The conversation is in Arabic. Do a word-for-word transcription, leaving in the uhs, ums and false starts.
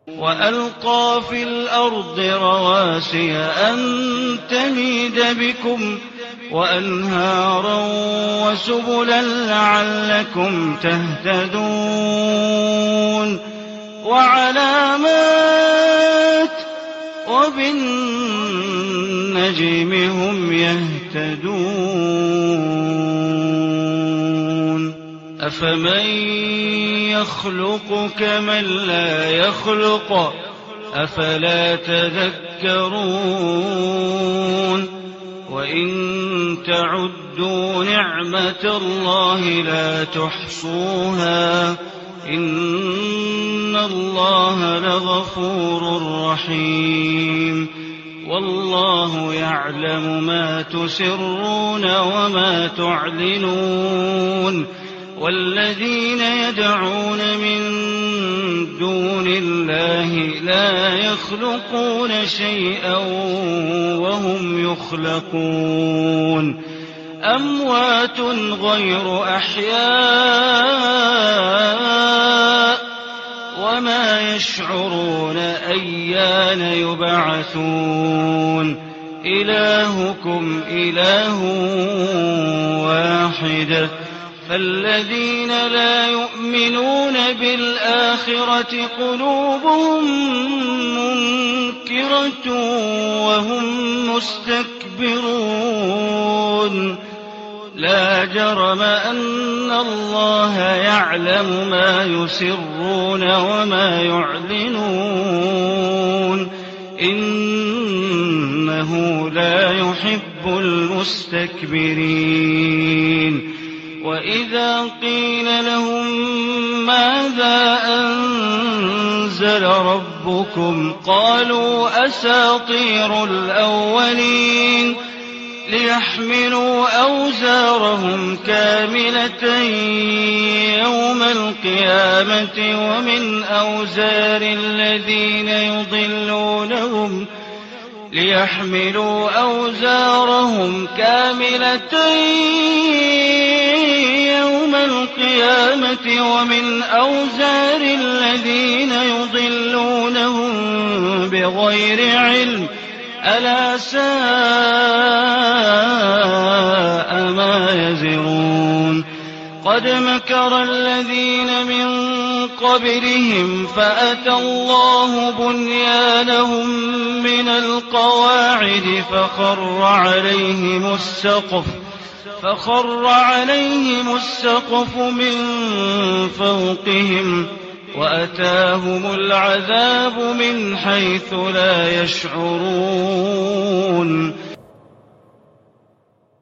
وألقى في الأرض رواسي أن تميد بكم وأنهارا وسبلا لعلكم تهتدون وعلامات وبالنجم هم يهتدون أفمن يخلق كمن لا يخلق أفلا تذكرون وإن تعدوا نعمة الله لا تحصوها إن الله لغفور رحيم والله يعلم ما تسرون وما تعلنون والذين يدعون من دون الله لا يخلقون شيئا وهم يخلقون أموات غير أحياء وما يشعرون أيان يبعثون إلهكم إله واحد فالذين لا يؤمنون بالآخرة قلوبهم منكرة وهم مستكبرون لا جرم أن الله يعلم ما يسرون وما يعلنون إنه لا يحب المستكبرين وإذا قيل لهم ماذا أنزل ربكم قالوا أساطير الأولين ليحملوا أوزارهم كاملة يوم القيامة ومن أوزار الذين يضلونهم ليحملوا أوزارهم كاملة يوم القيامة ومن أوزار الذين يضلونهم بغير علم ألا ساء ما يزرون قد مكر الذين من قبلهم فأتى الله بنيانهم من القواعد فخر عليهم السقف فخر عليهم السقف من فوقهم وأتاهم العذاب من حيث لا يشعرون